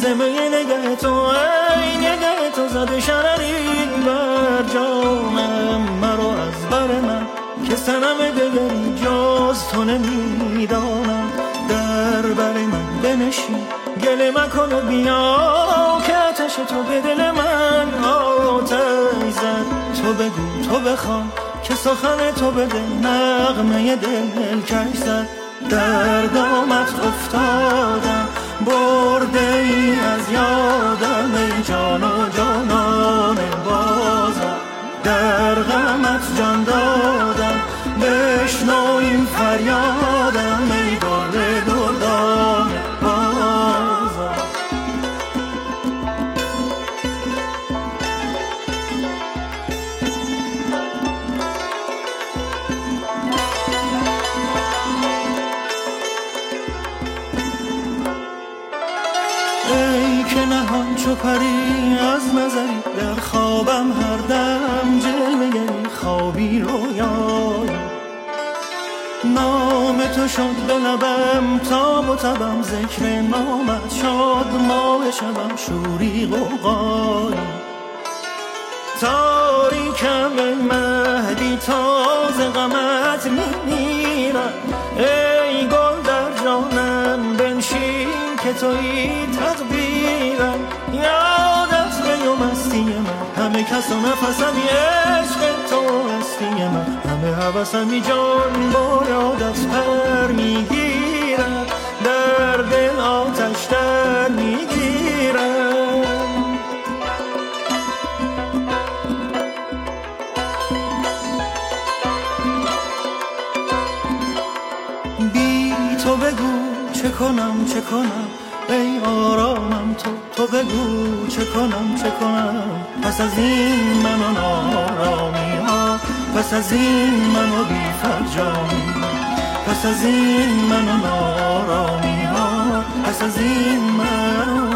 زمه نگه تو ای نگه تو زده شرری بر جانم مرا از بر من که سنم دگری جز تو نمیدانم در بر من بنشین گله مکن و بیا که آتش تو به دل من آتش زد تو بگو تو بخوان که سخن تو به دل نغمه دل کش زد در دامت افتادم برده ای از یادم ای جان و جانان بازم در غمت جان دادم بشنو این فریادم ای گل دردان بازم ای که نهان چو پری از نظری در خوابم هر دم جلوه‌گری خوابی رویایی نام تو شد به لبم تاب و تبم ذکر نامت شد ماه شبم شوری غوغایی تاریکم ای مهدی تازه غمت میمیرم ای گل در جانم بنشین که تویی تدبیرم یادت به و مستی من همه کس و نفسمی عشق تو هستی من همه حوثمی جان با یادت پر میگیرم در دل آتش در میگیرم بی تو بگو چه کنم چه کنم ای آرامم تو بگو چه کنم چه کنم پس از این من و نارامی ها پس از این من و بی فرجامی پس از این من و نارامی ها پس از این من